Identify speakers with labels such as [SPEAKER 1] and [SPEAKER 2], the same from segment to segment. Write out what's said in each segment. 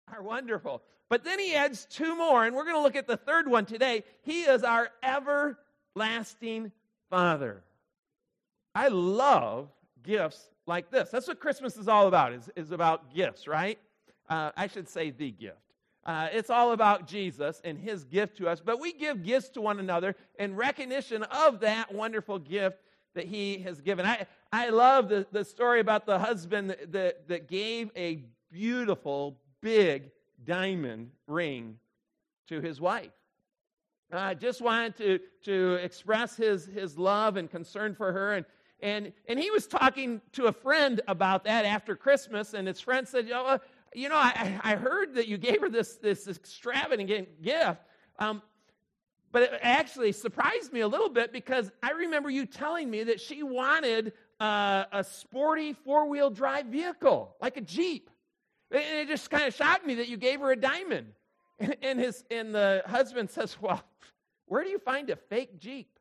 [SPEAKER 1] our wonderful. But then he adds two more, and we're going to look at the third one today. He is our everlasting Father. I love gifts like this. That's what Christmas is all about, is about gifts, right? I should say the gift. It's all about Jesus and his gift to us, but we give gifts to one another in recognition of that wonderful gift that he has given. I love the story about the husband that gave a beautiful, big diamond ring to his wife. Just wanted to express his love and concern for her, and he was talking to a friend about that after Christmas, and his friend said, I heard that you gave her this extravagant gift, but it actually surprised me a little bit because I remember you telling me that she wanted a sporty four-wheel drive vehicle, like a Jeep. And it just kind of shocked me that you gave her a diamond. And the husband says, well, where do you find a fake Jeep?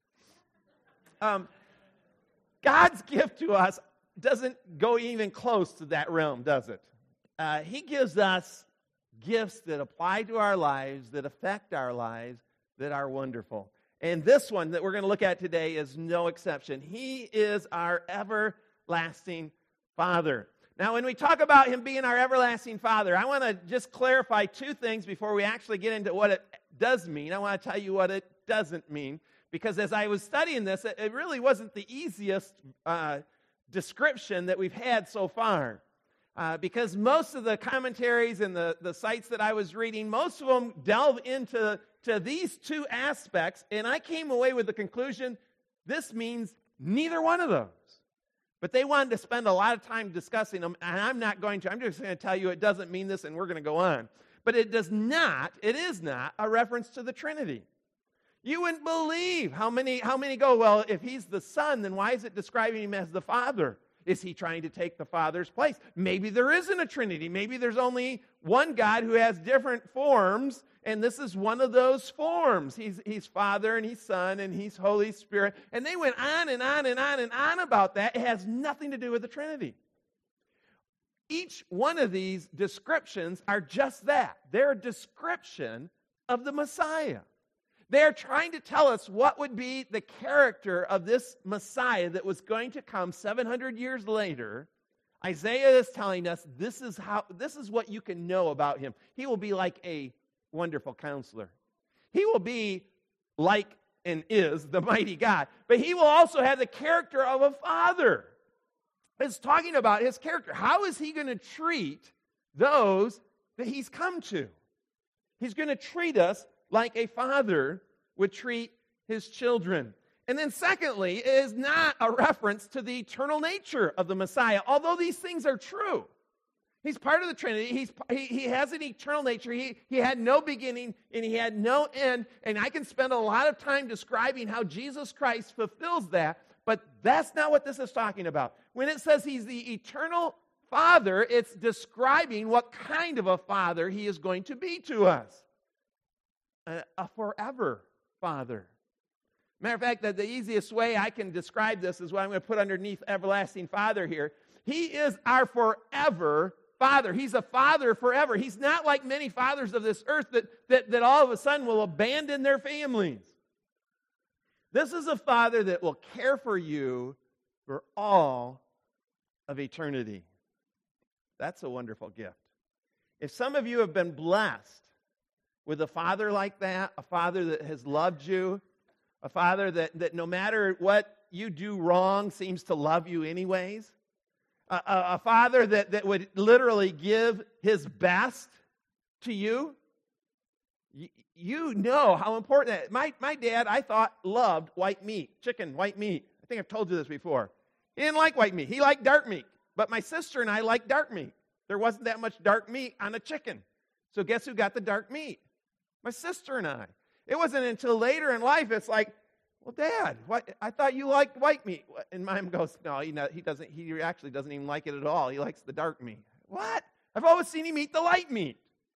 [SPEAKER 1] God's gift to us doesn't go even close to that realm, does it? He gives us gifts that apply to our lives, that affect our lives, that are wonderful. And this one that we're going to look at today is no exception. He is our everlasting Father. Now, when we talk about him being our everlasting Father, I want to just clarify two things before we actually get into what it does mean. I want to tell you what it doesn't mean, because as I was studying this, it really wasn't the easiest description that we've had so far. Because most of the commentaries and the sites that I was reading, most of them delve into these two aspects, and I came away with the conclusion, this means neither one of those. But they wanted to spend a lot of time discussing them, and I'm not going to. I'm just going to tell you it doesn't mean this, and we're going to go on. But it is not a reference to the Trinity. You wouldn't believe how many go, well, if he's the Son, then why is it describing him as the Father? Is he trying to take the Father's place? Maybe there isn't a Trinity. Maybe there's only one God who has different forms, and this is one of those forms. He's Father, and he's Son, and he's Holy Spirit. And they went on and on and on and on about that. It has nothing to do with the Trinity. Each one of these descriptions are just that. They're a description of the Messiah. They're trying to tell us what would be the character of this Messiah that was going to come 700 years later. Isaiah is telling us this is what you can know about him. He will be like a wonderful counselor. He will be like and is the mighty God. But he will also have the character of a father. It's talking about his character. How is he going to treat those that he's come to? He's going to treat us like a father would treat his children. And then secondly, it is not a reference to the eternal nature of the Messiah, although these things are true. He's part of the Trinity. He has an eternal nature. He had no beginning and he had no end. And I can spend a lot of time describing how Jesus Christ fulfills that, but that's not what this is talking about. When it says he's the eternal Father, it's describing what kind of a father he is going to be to us. A forever Father. Matter of fact, the easiest way I can describe this is what I'm going to put underneath everlasting Father here. He is our forever Father. He's a father forever. He's not like many fathers of this earth that all of a sudden will abandon their families. This is a father that will care for you for all of eternity. That's a wonderful gift. If some of you have been blessed with a father like that, a father that has loved you, a father that no matter what you do wrong seems to love you anyways, a father that would literally give his best to you, you know how important that is. My dad, I thought, loved white meat, chicken, white meat. I think I've told you this before. He didn't like white meat. He liked dark meat. But my sister and I liked dark meat. There wasn't that much dark meat on a chicken. So guess who got the dark meat? My sister and I. It wasn't until later in life it's like, well, Dad, what? I thought you liked white meat. And Mom goes, no, he doesn't. He actually doesn't even like it at all. He likes the dark meat. What? I've always seen him eat the light meat.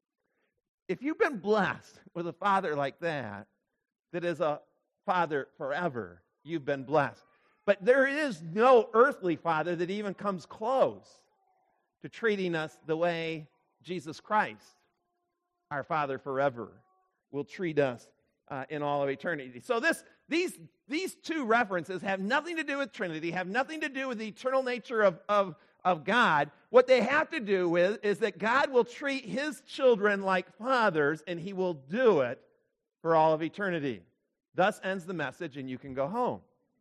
[SPEAKER 1] If you've been blessed with a father like that is a father forever, you've been blessed. But there is no earthly father that even comes close to treating us the way Jesus Christ, our Father forever, will treat us in all of eternity. So these two references have nothing to do with Trinity, have nothing to do with the eternal nature of God. What they have to do with is that God will treat his children like fathers, and he will do it for all of eternity. Thus ends the message, and you can go home.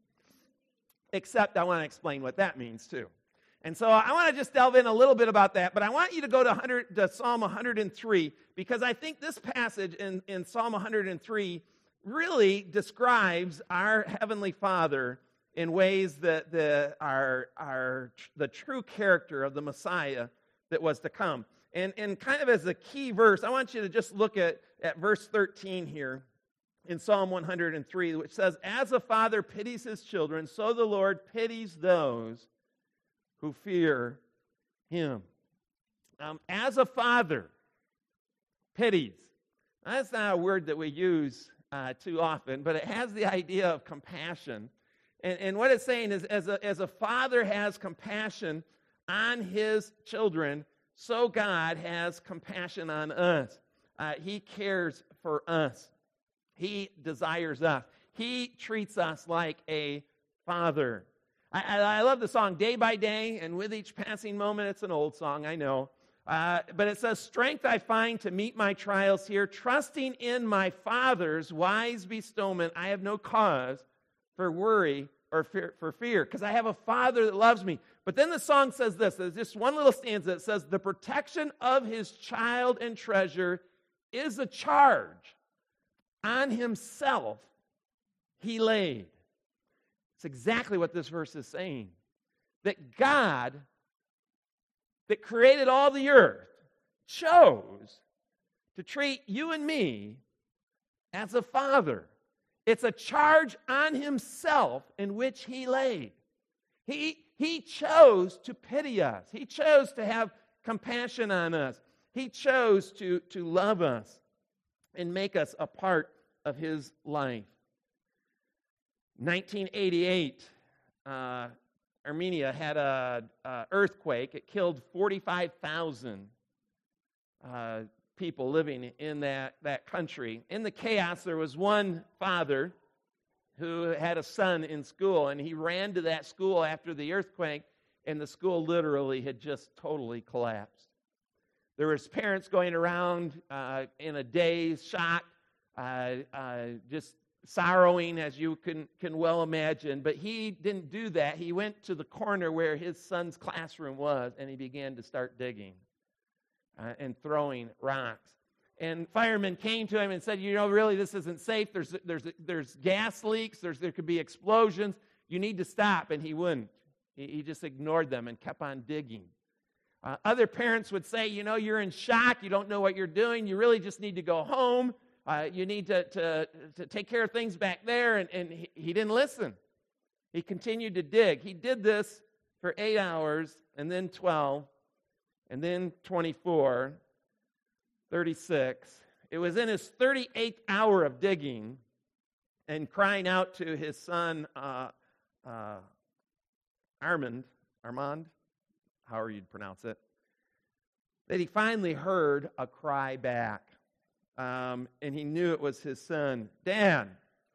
[SPEAKER 1] Except I want to explain what that means too. And so I want to just delve in a little bit about that, but I want you to go to Psalm 103, because I think this passage in Psalm 103 really describes our Heavenly Father in ways that are the true character of the Messiah that was to come. And kind of as a key verse, I want you to just look at verse 13 here in Psalm 103, which says, "As a father pities his children, so the Lord pities those who fear him." As a father pities. That's not a word that we use too often, but it has the idea of compassion. And what it's saying is, as a father has compassion on his children, so God has compassion on us. He cares for us. He desires us. He treats us like a father. I love the song Day by Day, and with each passing moment, it's an old song, I know. But it says, "Strength I find to meet my trials here, trusting in my Father's wise bestowment, I have no cause for worry or for fear, because I have a Father that loves me." But then the song says this, there's just one little stanza that says, "The protection of his child and treasure is a charge on himself he laid." It's exactly what this verse is saying. That God, that created all the earth, chose to treat you and me as a father. It's a charge on himself in which he laid. He chose to pity us. He chose to have compassion on us. He chose to love us and make us a part of his life. 1988, Armenia had an earthquake. It killed 45,000 people living in that country. In the chaos, there was one father who had a son in school, and he ran to that school after the earthquake, and the school literally had just totally collapsed. There was parents going around in a daze, shocked, just sorrowing, as you can well imagine. But he didn't do that. He went to the corner where his son's classroom was, and he began to start digging and throwing rocks. And firemen came to him and said, really, this isn't safe. There's gas leaks. There could be explosions. You need to stop. And he wouldn't. He just ignored them and kept on digging. Other parents would say, you're in shock. You don't know what you're doing. You really just need to go home. You need to take care of things back there. And he didn't listen. He continued to dig. He did this for 8 hours, and then 12, and then 24, 36. It was in his 38th hour of digging and crying out to his son, Armand, however you'd pronounce it, that he finally heard a cry back. And he knew it was his son, Dan.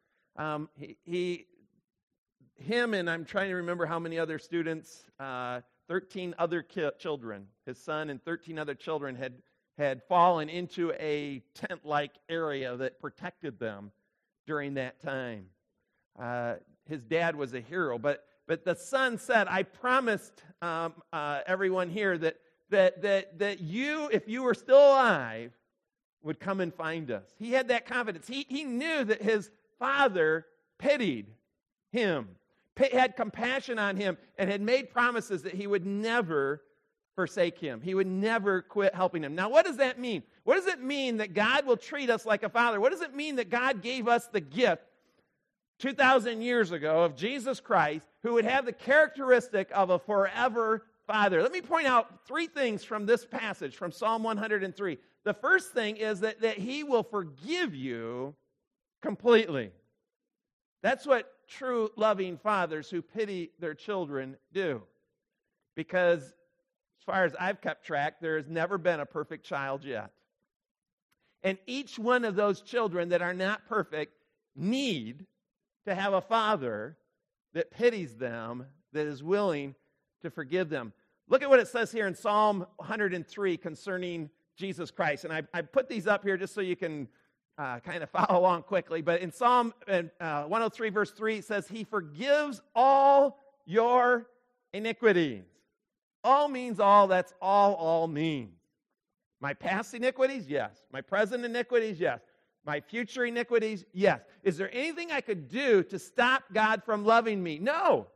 [SPEAKER 1] Him and I'm trying to remember how many other students, 13 other children, his son and 13 other children had fallen into a tent-like area that protected them during that time. His dad was a hero, but the son said, "I promised everyone here that you, if you were still alive, would come and find us." He had that confidence. He knew that his father pitied him, had compassion on him, and had made promises that he would never forsake him. He would never quit helping him. Now, what does that mean? What does it mean that God will treat us like a father? What does it mean that God gave us the gift 2,000 years ago of Jesus Christ, who would have the characteristic of a forever father? Let me point out 3 things from this passage, from Psalm 103. The first thing is that he will forgive you completely. That's what true loving fathers who pity their children do. Because far as I've kept track, there has never been a perfect child yet. And each one of those children that are not perfect need to have a father that pities them, that is willing to forgive them. Look at what it says here in Psalm 103 concerning Jesus Christ. And I put these up here just so you can kind of follow along quickly. But in Psalm 103, verse 3, it says, He forgives all your iniquities. All means all. That's all means. My past iniquities? Yes. My present iniquities? Yes. My future iniquities? Yes. Is there anything I could do to stop God from loving me? No.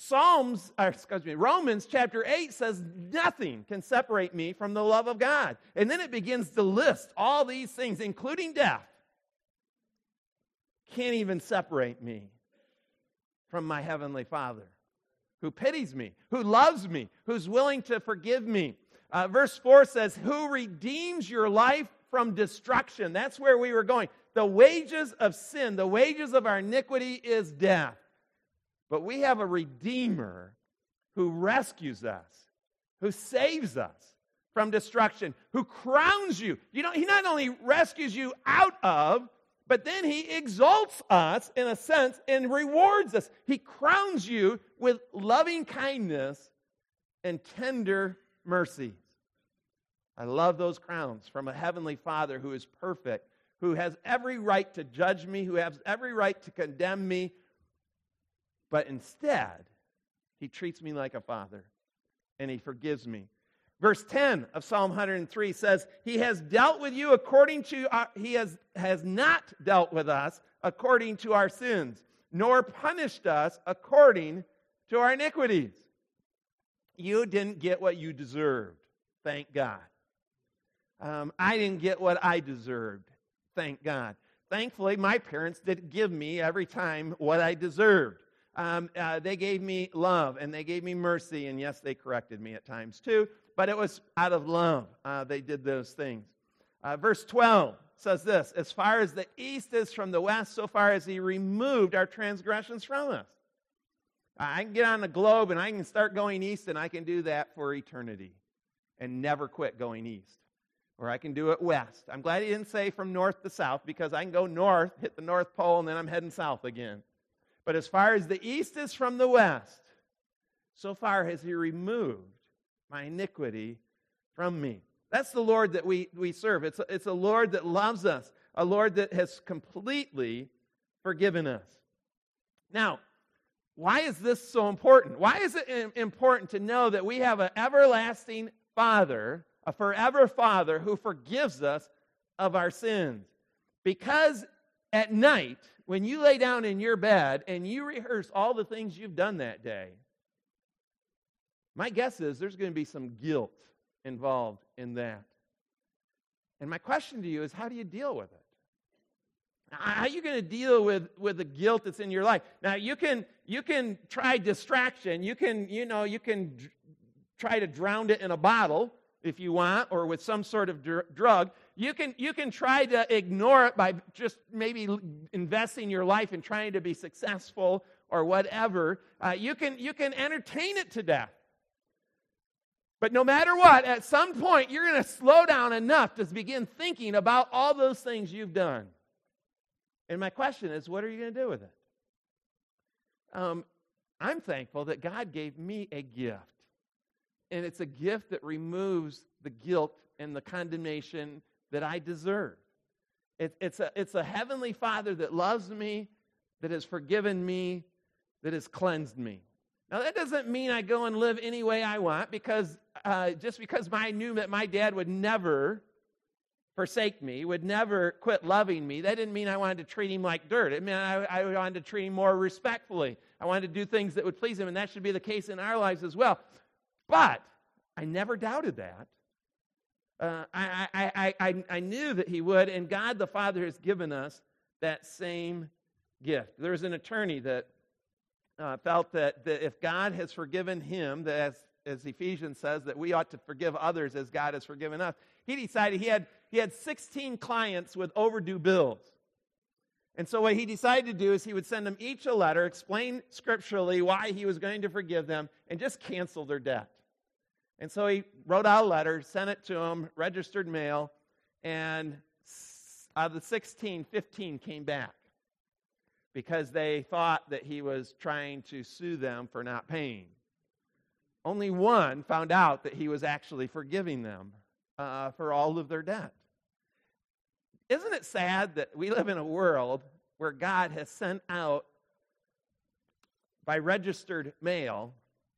[SPEAKER 1] Romans chapter 8 says nothing can separate me from the love of God. And then it begins to list all these things, including death. Can't even separate me from my heavenly Father, who pities me, who loves me, who's willing to forgive me. Verse 4 says, who redeems your life from destruction. That's where we were going. The wages of sin, the wages of our iniquity is death. But we have a Redeemer who rescues us, who saves us from destruction, who crowns you. He not only rescues you out of, but then He exalts us, in a sense, and rewards us. He crowns you with loving kindness and tender mercies. I love those crowns from a heavenly Father who is perfect, who has every right to judge me, who has every right to condemn me, but instead, He treats me like a father, and He forgives me. Verse 10 of Psalm 103 says, He has dealt with you according to He has not dealt with us according to our sins, nor punished us according to our iniquities. You didn't get what you deserved, thank God. I didn't get what I deserved, thank God. Thankfully, my parents didn't give me every time what I deserved. They gave me love, and they gave me mercy, and yes, they corrected me at times too, but it was out of love they did those things. Verse 12 says this, as far as the east is from the west, so far as He removed our transgressions from us. I can get on the globe, and I can start going east, and I can do that for eternity and never quit going east. Or I can do it west. I'm glad He didn't say from north to south, because I can go north, hit the North Pole, and then I'm heading south again. But as far as the east is from the west, so far has He removed my iniquity from me. That's the Lord that we serve. It's a Lord that loves us, a Lord that has completely forgiven us. Now, why is this so important? Why is it important to know that we have an everlasting Father, a forever Father who forgives us of our sins? Because at night, when you lay down in your bed and you rehearse all the things you've done that day, my guess is there's going to be some guilt involved in that. And my question to you is, how do you deal with it? How are you going to deal with the guilt that's in your life? Now, you can try distraction. You can try to drown it in a bottle if you want, or with some sort of drug. You can try to ignore it by just maybe investing your life in trying to be successful or whatever. You can entertain it to death. But no matter what, at some point, you're going to slow down enough to begin thinking about all those things you've done. And my question is, what are you going to do with it? I'm thankful that God gave me a gift. And it's a gift that removes the guilt and the condemnation that I deserve. It's a heavenly Father that loves me, that has forgiven me, that has cleansed me. Now, that doesn't mean I go and live any way I want, because just because I knew that my dad would never forsake me, would never quit loving me, that didn't mean I wanted to treat him like dirt. It meant I wanted to treat him more respectfully. I wanted to do things that would please him, and that should be the case in our lives as well. But I never doubted that. I knew that He would, and God the Father has given us that same gift. There's an attorney that felt that if God has forgiven him, that as Ephesians says, that we ought to forgive others as God has forgiven us. He decided he had 16 clients with overdue bills. And so what he decided to do is he would send them each a letter, explain scripturally why he was going to forgive them, and just cancel their debt. And so he wrote out a letter, sent it to him, registered mail, and out of the 16, 15 came back because they thought that he was trying to sue them for not paying. Only one found out that he was actually forgiving them for all of their debt. Isn't it sad that we live in a world where God has sent out by registered mail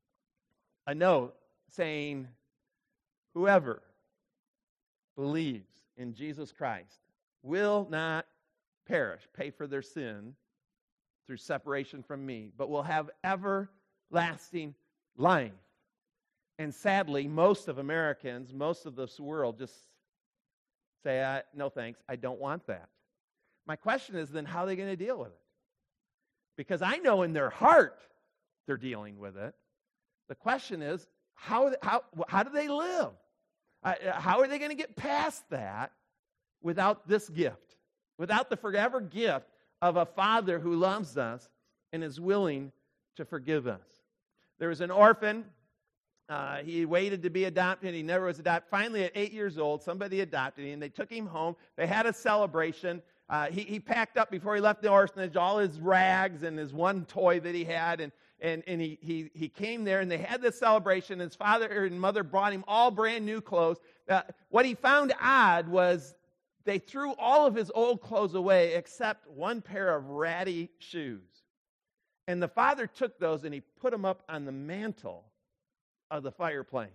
[SPEAKER 1] a note saying, whoever believes in Jesus Christ will not perish, pay for their sin through separation from me, but will have everlasting life. And sadly, most of Americans, most of this world just say, no thanks, I don't want that. My question is then, how are they going to deal with it? Because I know in their heart they're dealing with it. The question is, how do they live? How are they going to get past that without this gift? Without the forever gift of a Father who loves us and is willing to forgive us. There was an orphan. He waited to be adopted. He never was adopted. Finally, at 8 years old, somebody adopted him. They took him home. They had a celebration. He packed up before he left the orphanage all his rags and his one toy that he had. And he came there, and they had this celebration. His father and mother brought him all brand new clothes. What he found odd was they threw all of his old clothes away except one pair of ratty shoes. And the father took those and he put them up on the mantle of the fireplace.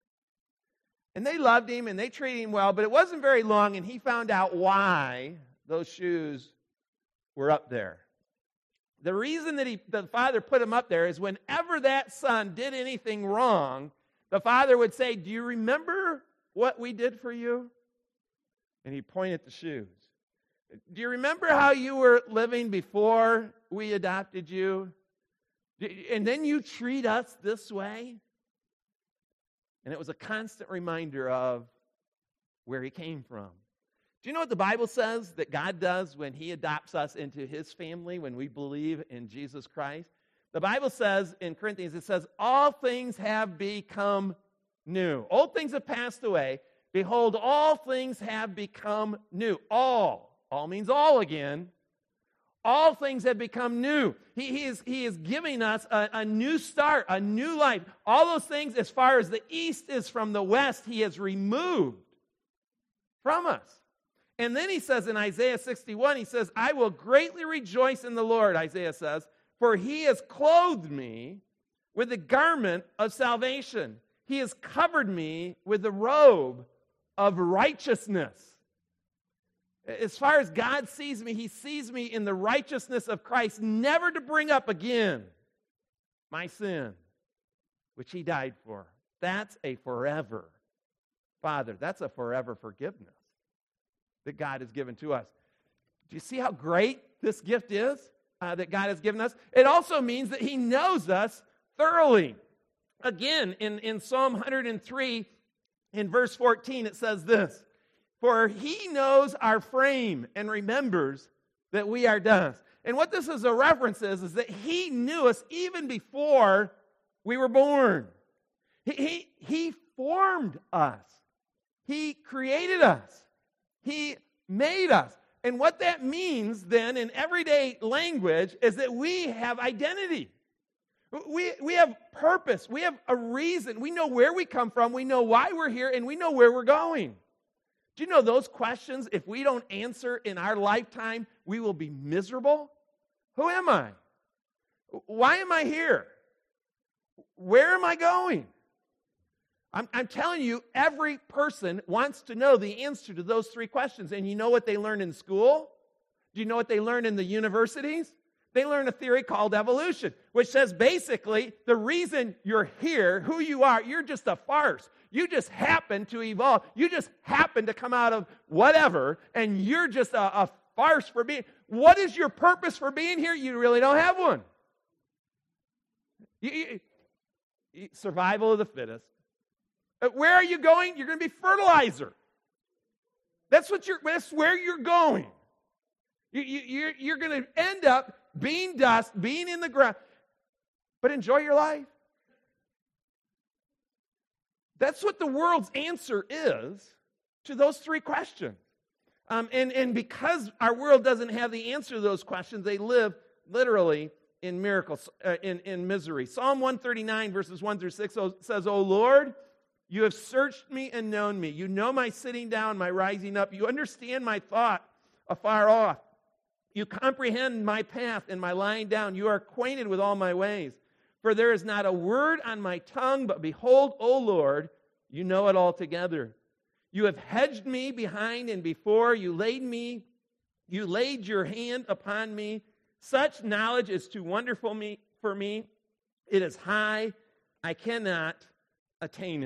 [SPEAKER 1] And they loved him and they treated him well, but it wasn't very long and he found out why those shoes were up there. The reason that the father put them up there is whenever that son did anything wrong, the father would say, "Do you remember what we did for you?" And he'd point at the shoes. "Do you remember how you were living before we adopted you? And then you treat us this way?" And it was a constant reminder of where he came from. Do you know what the Bible says that God does when he adopts us into his family, when we believe in Jesus Christ? The Bible says in Corinthians, it says, all things have become new. Old things have passed away. Behold, all things have become new. All means all again. All things have become new. He is giving us a new start, a new life. All those things, as far as the east is from the west, he has removed from us. And then he says in Isaiah 61, he says, I will greatly rejoice in the Lord, Isaiah says, for he has clothed me with the garment of salvation. He has covered me with the robe of righteousness. As far as God sees me, he sees me in the righteousness of Christ, never to bring up again my sin, which he died for. That's a forever Father. That's a forever forgiveness that God has given to us. Do you see how great this gift is that God has given us? It also means that he knows us thoroughly. Again, in Psalm 103, in verse 14, it says this, for he knows our frame and remembers that we are dust. And what this is a reference is that he knew us even before we were born. He formed us. He created us. He made us. And what that means then in everyday language is that we have identity. We have purpose. We have a reason. We know where we come from. We know why we're here, and we know where we're going. Do you know those questions, if we don't answer in our lifetime, we will be miserable? Who am I? Why am I here? Where am I going? I'm telling you, every person wants to know the answer to those three questions. And you know what they learn in school? Do you know what they learn in the universities? They learn a theory called evolution, which says basically the reason you're here, who you are, you're just a farce. You just happen to evolve. You just happen to come out of whatever, and you're just a farce for being. What is your purpose for being here? You really don't have one. Survival of the fittest. Where are you going? You're going to be fertilizer. That's where you're going. You're going to end up being dust, being in the ground. But enjoy your life. That's what the world's answer is to those three questions. And because our world doesn't have the answer to those questions, they live literally in miracles, in misery. Psalm 139, verses 1 through 6 says, "O Lord, you have searched me and known me. You know my sitting down, my rising up. You understand my thought afar off. You comprehend my path and my lying down. You are acquainted with all my ways. For there is not a word on my tongue, but behold, O Lord, you know it altogether. You have hedged me behind and before. You laid your hand upon me. Such knowledge is too wonderful for me. It is high. I cannot attain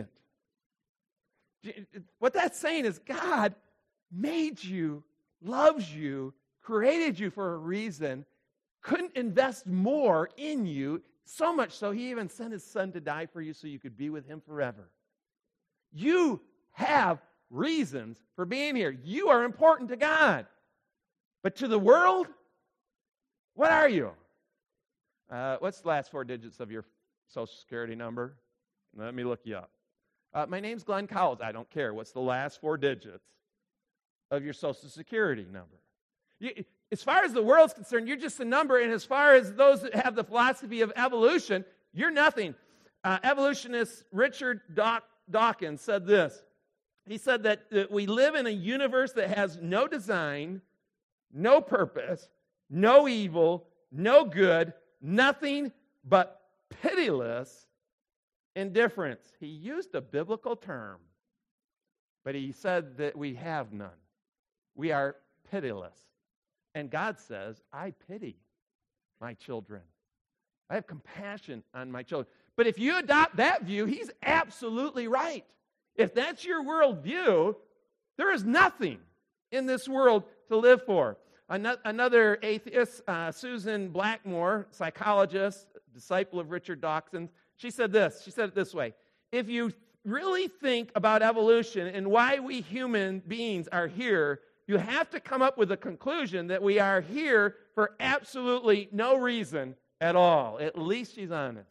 [SPEAKER 1] it." What that's saying is God made you, loves you, created you for a reason, couldn't invest more in you, so much so he even sent his son to die for you so you could be with him forever. You have reasons for being here. You are important to God. But to the world, what are you? What's the last four digits of your Social Security number? Let me look you up. My name's Glenn Cowles. I don't care. What's the last four digits of your Social Security number? As far as the world's concerned, you're just a number, and as far as those that have the philosophy of evolution, you're nothing. Evolutionist Richard Dawkins said this. He said that we live in a universe that has no design, no purpose, no evil, no good, nothing but pitiless indifference. He used a biblical term, but he said that we have none. We are pitiless. And God says, I pity my children. I have compassion on my children. But if you adopt that view, he's absolutely right. If that's your worldview, there is nothing in this world to live for. Another atheist, Susan Blackmore, psychologist, disciple of Richard Dawkins, she said this. She said it this way: if you really think about evolution and why we human beings are here, you have to come up with a conclusion that we are here for absolutely no reason at all. At least she's honest.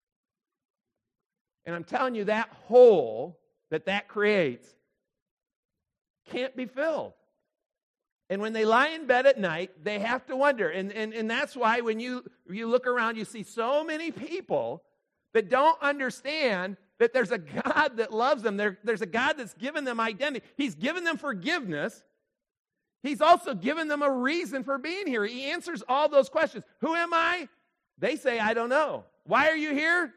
[SPEAKER 1] And I'm telling you, that hole that creates can't be filled. And when they lie in bed at night, they have to wonder. And that's why when you look around, you see so many people that don't understand that there's a God that loves them. There's a God that's given them identity. He's given them forgiveness. He's also given them a reason for being here. He answers all those questions. Who am I? They say, I don't know. Why are you here?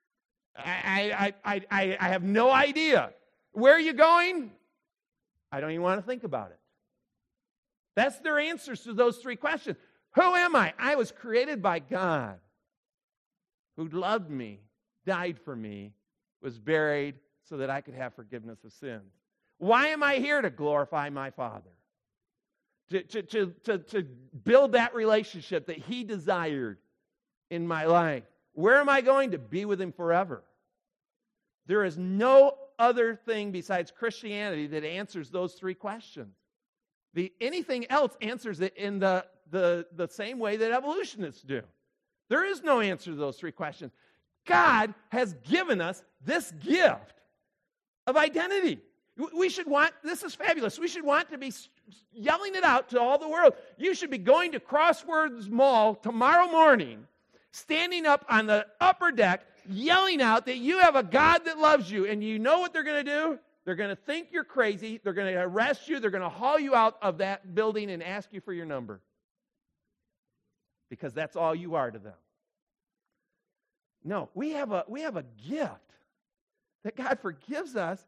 [SPEAKER 1] I have no idea. Where are you going? I don't even want to think about it. That's their answers to those three questions. Who am I? I was created by God, who loved me, died for me, was buried so that I could have forgiveness of sins. Why am I here? To glorify my Father. To build that relationship that he desired in my life. Where am I going? To be with him forever. There is no other thing besides Christianity that answers those three questions. Anything else answers it in the same way that evolutionists do. There is no answer to those three questions. God has given us this gift of identity. We should want, this is fabulous, we should want to be yelling it out to all the world. You should be going to Crosswords Mall tomorrow morning, standing up on the upper deck, yelling out that you have a God that loves you. And you know what they're going to do? They're going to think you're crazy. They're going to arrest you. They're going to haul you out of that building and ask you for your number. Because that's all you are to them. No, we have a gift that God forgives us.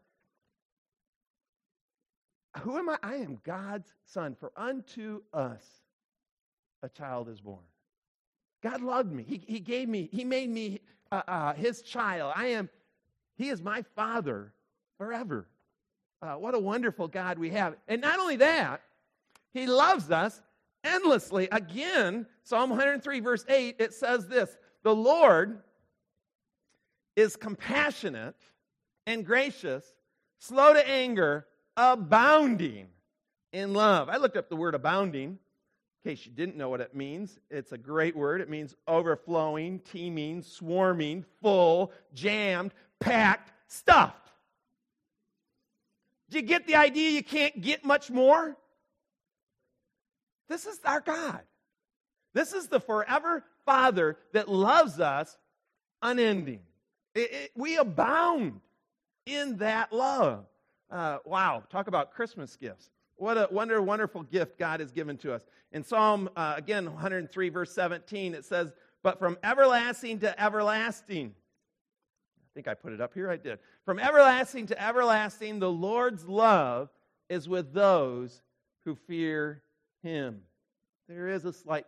[SPEAKER 1] Who am I? I am God's son. For unto us a child is born. God loved me. He gave me. He made me his child. He is my Father forever. What a wonderful God we have. And not only that, he loves us endlessly. Again, Psalm 103 verse 8, it says this: the Lord is compassionate and gracious, slow to anger, abounding in love. I looked up the word abounding. In case you didn't know what it means, it's a great word. It means overflowing, teeming, swarming, full, jammed, packed, stuffed. Do you get the idea you can't get much more? This is our God. This is the forever Father that loves us unending. We abound in that love. Wow, talk about Christmas gifts. What a wonderful gift God has given to us. In Psalm, again, 103, verse 17, it says, but from everlasting to everlasting. I think I put it up here. I did. From everlasting to everlasting, the Lord's love is with those who fear Him. There is a slight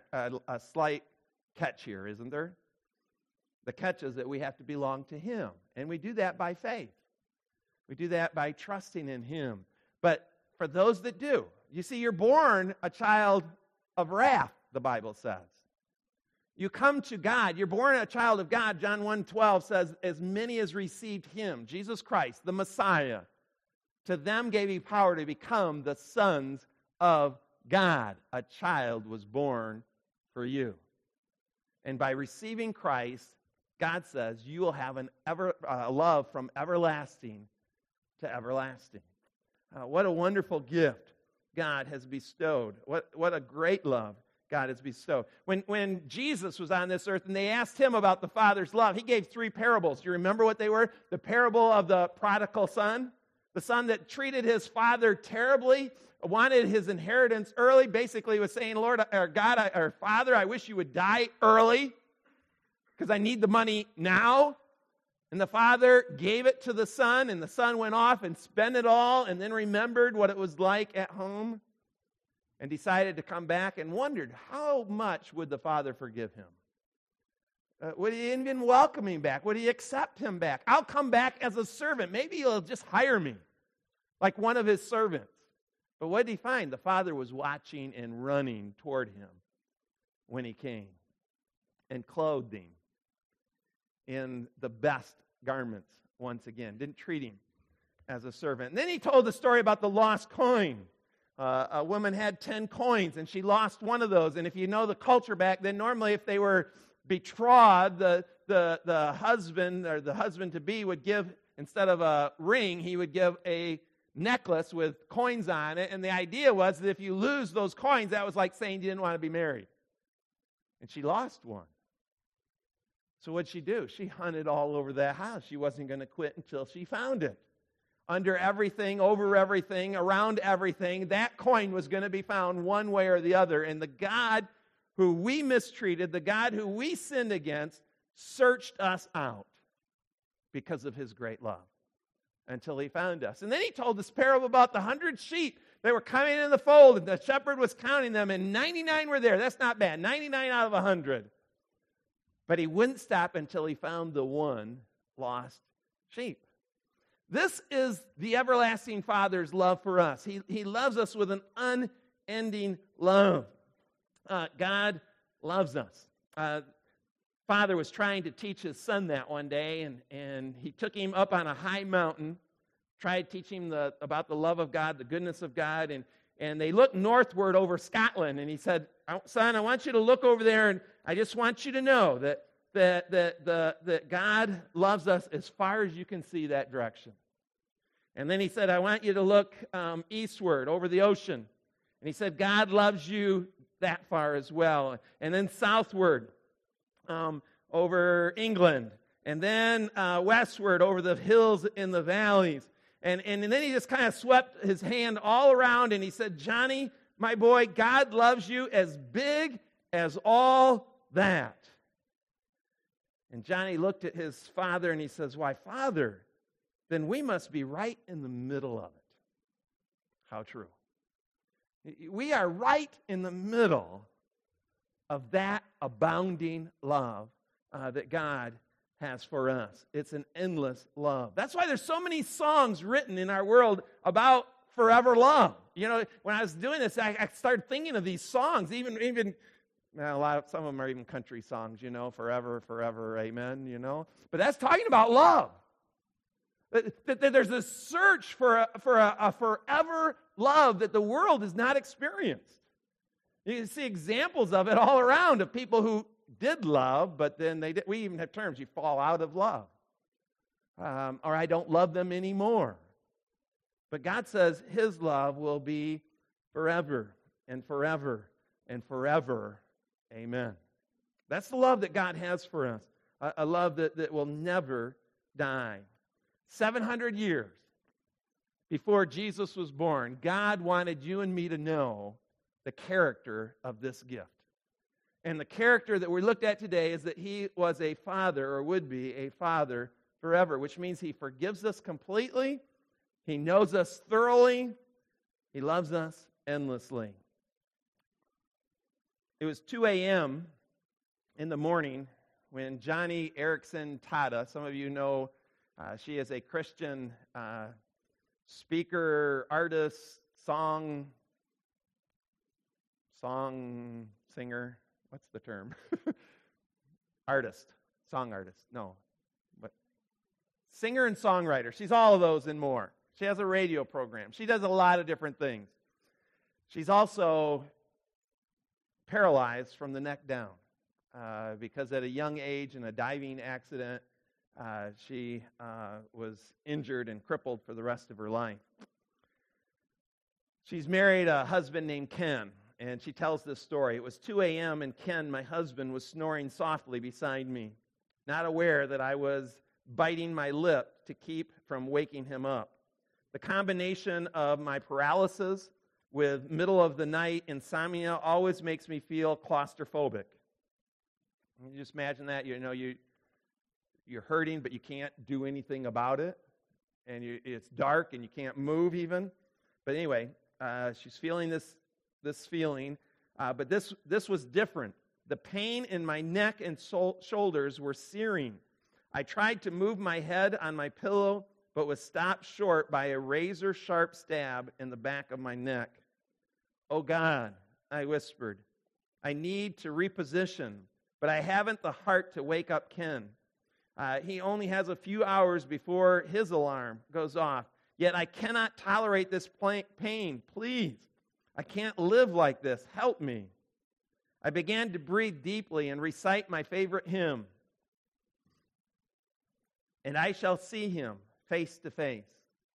[SPEAKER 1] catch here, isn't there? The catch is that we have to belong to Him. And we do that by faith. We do that by trusting in Him. But for those that do, you see, you're born a child of wrath, the Bible says. You come to God, you're born a child of God. John 1:12 says, as many as received Him, Jesus Christ, the Messiah, to them gave He power to become the sons of God. A child was born for you. And by receiving Christ, God says you will have a love from everlasting to everlasting. What a wonderful gift God has bestowed. What a great love God has bestowed. When Jesus was on this earth and they asked Him about the Father's love, He gave 3 parables. Do you remember what they were? The parable of the prodigal son, the son that treated his father terribly, wanted his inheritance early, basically was saying, Lord, or God, or Father, I wish you would die early because I need the money now. And the father gave it to the son, and the son went off and spent it all, and then remembered what it was like at home, and decided to come back and wondered how much would the father forgive him? Would he even welcome him back? Would he accept him back? I'll come back as a servant. Maybe he'll just hire me like one of his servants. But what did he find? The father was watching and running toward him when he came and clothed him in the best garments once again. Didn't treat him as a servant. And then he told the story about the lost coin. A woman had 10 coins and she lost one of those. And if you know the culture back then, normally if they were betrothed, the husband or the husband-to-be would give, instead of a ring, he would give a necklace with coins on it. And the idea was that if you lose those coins, that was like saying you didn't want to be married. And she lost one. So what'd she do? She hunted all over that house. She wasn't going to quit until she found it. Under everything, over everything, around everything, that coin was going to be found one way or the other. And the God who we mistreated, the God who we sinned against, searched us out because of His great love until He found us. And then He told this parable about the 100 sheep. They were coming in the fold, and the shepherd was counting them, and 99 were there. That's not bad. 99 out of 100. But He wouldn't stop until He found the one lost sheep. This is the everlasting Father's love for us. He loves us with an unending love. God loves us. Father was trying to teach His son that one day, and He took him up on a high mountain, tried teaching him about the love of God, the goodness of God, and they looked northward over Scotland, and He said, son, I want you to look over there, and I just want you to know that God loves us as far as you can see that direction. And then He said, I want you to look eastward over the ocean. And He said, God loves you that far as well. And then southward over England. And then westward over the hills and the valleys. And then He just kind of swept His hand all around, and He said, Johnny, my boy, God loves you as big as all that. And Johnny looked at his father and he says, why, Father, then we must be right in the middle of it. How true. We are right in the middle of that abounding love that God has for us. It's an endless love. That's why there's so many songs written in our world about forever love. You know, when I was doing this, I started thinking of these songs, even some of them are even country songs, you know, forever, forever, amen, you know. But that's talking about love. That there's a search for a forever love that the world has not experienced. You see examples of it all around, of people who did love, but then we even have terms, you fall out of love. Or I don't love them anymore. But God says his love will be forever and forever and forever. Amen. That's the love that God has for us, a love that will never die. 700 years before Jesus was born, God wanted you and me to know the character of this gift. And the character that we looked at today is that he was a father, or would be a father forever, which means he forgives us completely, he knows us thoroughly, he loves us endlessly. It was 2 a.m. in the morning when Johnny Erickson Tada, some of you know, she is a Christian speaker, artist, song singer. What's the term? Song artist. No. What? Singer and songwriter. She's all of those and more. She has a radio program. She does a lot of different things. She's also paralyzed from the neck down because at a young age in a diving accident, she was injured and crippled for the rest of her life. She's married a husband named Ken, and she tells this story. It was 2 a.m. and Ken, my husband, was snoring softly beside me, not aware that I was biting my lip to keep from waking him up. The combination of my paralysis with middle-of-the-night insomnia always makes me feel claustrophobic. You just imagine that. You're hurting, but you can't do anything about it. And it's dark, and you can't move even. But anyway, she's feeling this feeling. But this was different. The pain in my neck and shoulders were searing. I tried to move my head on my pillow, but was stopped short by a razor-sharp stab in the back of my neck. "Oh God," I whispered, "I need to reposition, but I haven't the heart to wake up Ken. He only has a few hours before his alarm goes off. Yet I cannot tolerate this pain. Please, I can't live like this. Help me." I began to breathe deeply and recite my favorite hymn. "And I shall see him face to face."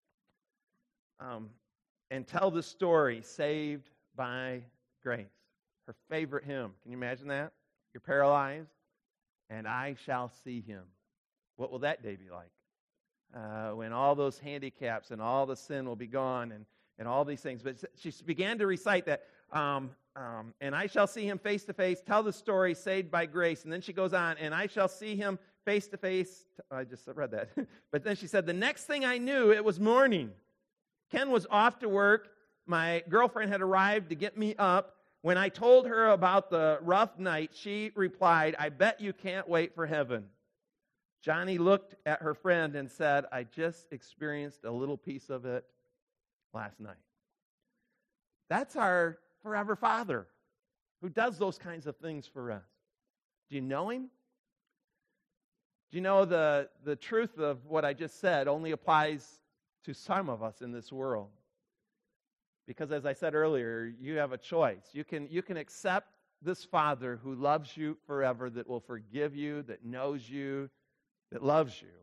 [SPEAKER 1] And tell the story, saved by grace. Her favorite hymn. Can you imagine that? You're paralyzed, and I shall see him. What will that day be like? When all those handicaps and all the sin will be gone and all these things. But she began to recite that, and I shall see him face to face, tell the story, saved by grace. And then she goes on, and I shall see him face to face. I just read that. But then she said, the next thing I knew, it was morning. Ken was off to work. My girlfriend had arrived to get me up. When I told her about the rough night, she replied, "I bet you can't wait for heaven." Johnny looked at her friend and said, "I just experienced a little piece of it last night." That's our forever Father who does those kinds of things for us. Do you know him? Do you know the truth of what I just said only applies to some of us in this world? Because as I said earlier, you have a choice. You can accept this Father who loves you forever, that will forgive you, that knows you, that loves you.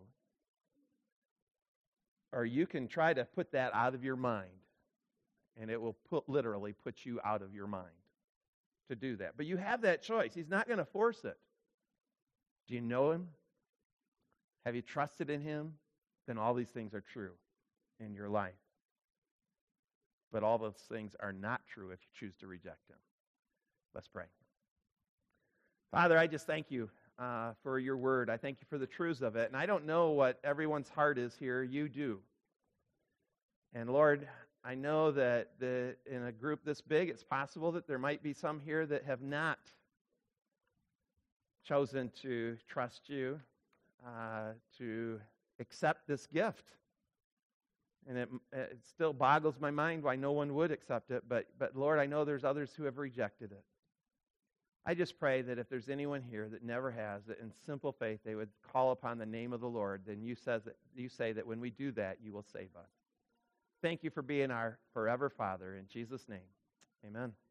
[SPEAKER 1] Or you can try to put that out of your mind, and it will literally put you out of your mind to do that. But you have that choice. He's not going to force it. Do you know him? Have you trusted in him? Then all these things are true in your life. But all those things are not true if you choose to reject him. Let's pray. Father, I just thank you for your word. I thank you for the truths of it. And I don't know what everyone's heart is here. You do. And Lord, I know that in a group this big, it's possible that there might be some here that have not chosen to trust you, to accept this gift. And it still boggles my mind why no one would accept it. But Lord, I know there's others who have rejected it. I just pray that if there's anyone here that never has, that in simple faith they would call upon the name of the Lord. Then you say that when we do that, you will save us. Thank you for being our forever Father. In Jesus' name, amen.